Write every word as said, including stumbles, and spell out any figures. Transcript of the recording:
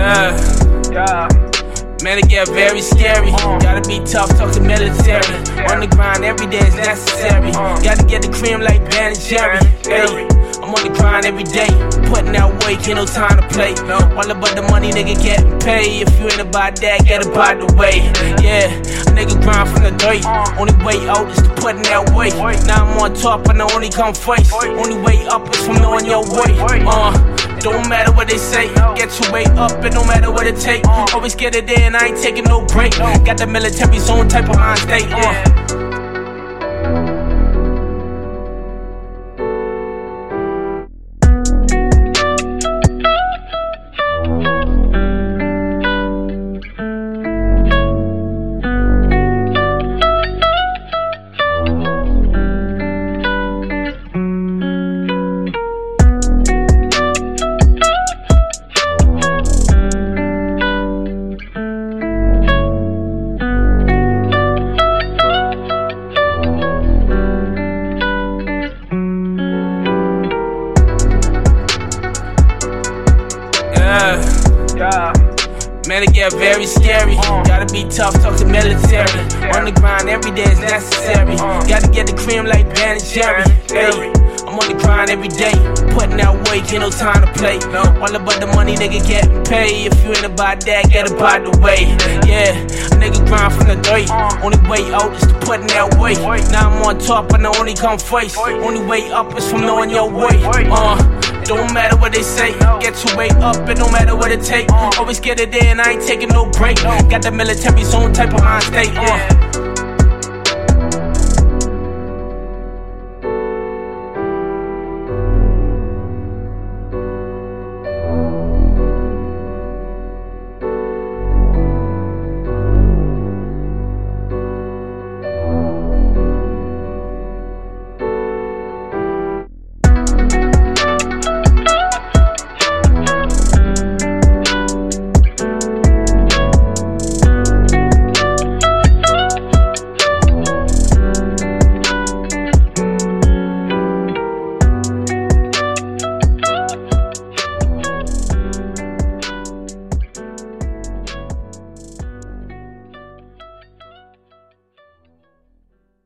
Yeah, yeah. Man, it get very scary. Gotta be tough, talk to military. On the grind, every day is necessary. Gotta get the cream like Ben and Jerry. Hey, I'm on the grind every day. Putting out work, ain't no time to play. All about the money, nigga getting paid. If you ain't about that, get about the way. Yeah, a nigga grind from the dirt. Only way out is to putting that weight. Now I'm on top and I only come first. Only way up is from knowing your way. Uh, It don't matter what they say, get your way up, it don't matter what it take. Always get it in, I ain't taking no break. Got the military zone type of mind state. Uh. Yeah. Man, it get very scary. Gotta be tough, talk to military. On the grind, every day is necessary. Gotta get the cream like Ben and Jerry. Hey, I'm on the grind every day. Putting out work, ain't no time to play. All about the money, nigga getting paid. If you ain't about that, get about the way. Yeah, a nigga grind from the dirt. Only way out is to putting that weight. Now I'm on top and I only come first. Only way up is from knowing your way. Uh. Don't matter what they say, get your way up, it don't matter what it take. Always get it in, I ain't taking no break. Got the military zone type of mind state. Uh.